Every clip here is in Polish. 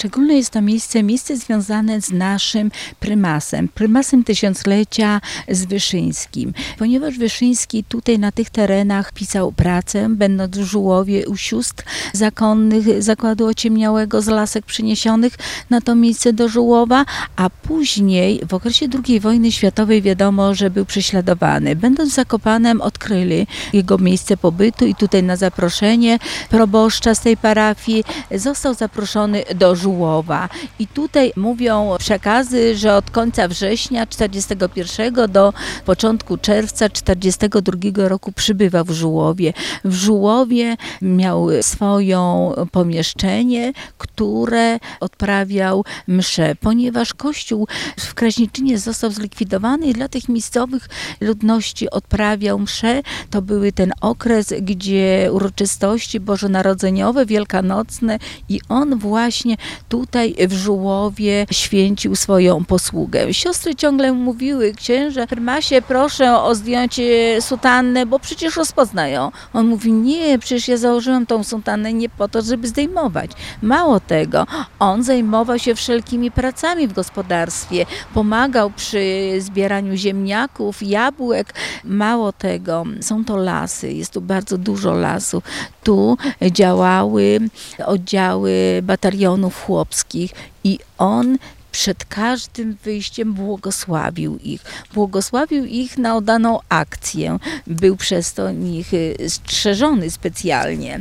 Szczególne jest to miejsce związane z naszym prymasem tysiąclecia z Wyszyńskim. Ponieważ Wyszyński tutaj na tych terenach pisał pracę, będąc w Żułowie u sióstr zakonnych zakładu ociemniałego z lasek przyniesionych na to miejsce do Żułowa, a później w okresie II wojny światowej wiadomo, że był prześladowany. Będąc w Zakopanem odkryli jego miejsce pobytu i tutaj na zaproszenie proboszcza z tej parafii został zaproszony do Żułowa. I tutaj mówią przekazy, że od końca września 1941 do początku czerwca 1942 roku przybywał w Żułowie. W Żułowie miał swoją pomieszczenie, które odprawiał msze. Ponieważ kościół w Kraśniczynie został zlikwidowany i dla tych miejscowych ludności odprawiał msze, to były ten okres, gdzie uroczystości bożonarodzeniowe, wielkanocne i on właśnie tutaj w Żułowie święcił swoją posługę. Siostry ciągle mówiły: księże, prymasie, proszę o zdjęcie sutannę, bo przecież rozpoznają. On mówi: nie, przecież ja założyłam tą sutannę nie po to, żeby zdejmować. Mało tego, on zajmował się wszelkimi pracami w gospodarstwie, pomagał przy zbieraniu ziemniaków, jabłek. Mało tego, są to lasy, jest tu bardzo dużo lasów. Tu działały oddziały batalionów chłopskich i on przed każdym wyjściem błogosławił ich na oddaną akcję. Był przez to nich strzeżony specjalnie.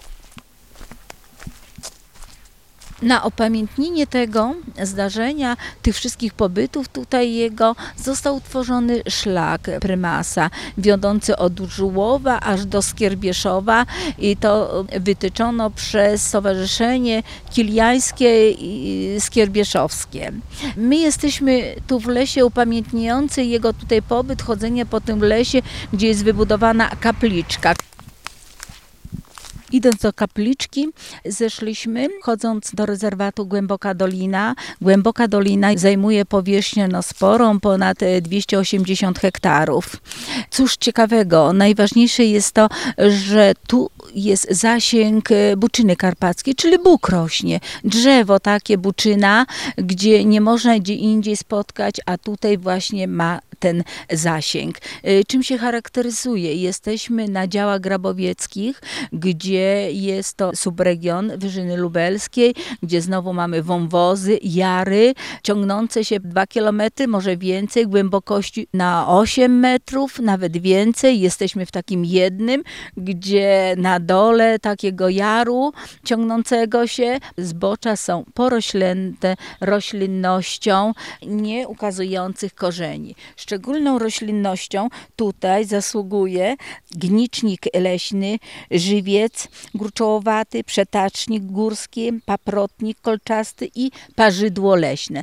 Na upamiętnienie tego zdarzenia, tych wszystkich pobytów tutaj jego, został utworzony szlak prymasa, wiodący od Żułowa aż do Skierbieszowa i to wytyczono przez Stowarzyszenie Kiliańskie i Skierbieszowskie. My jesteśmy tu w lesie upamiętniający jego tutaj pobyt, chodzenie po tym lesie, gdzie jest wybudowana kapliczka. Idąc do kapliczki, zeszliśmy, chodząc do rezerwatu Głęboka Dolina. Głęboka Dolina zajmuje powierzchnię sporą, ponad 280 hektarów. Cóż ciekawego, najważniejsze jest to, że tu jest zasięg buczyny karpackiej, czyli bóg rośnie. Drzewo takie, buczyna, gdzie nie można gdzie indziej spotkać, a tutaj właśnie ma ten zasięg. Czym się charakteryzuje? Jesteśmy na działach grabowieckich, gdzie jest to subregion Wyżyny Lubelskiej, gdzie znowu mamy wąwozy, jary, ciągnące się 2 kilometry, może więcej, głębokości na 8 metrów, nawet więcej. Jesteśmy w takim jednym, gdzie na dole takiego jaru ciągnącego się zbocza są porośnięte roślinnością, nie ukazujących korzeni. Szczególną roślinnością tutaj zasługuje gnicznik leśny, żywiec gruczołowaty, przetacznik górski, paprotnik kolczasty i parzydło leśne.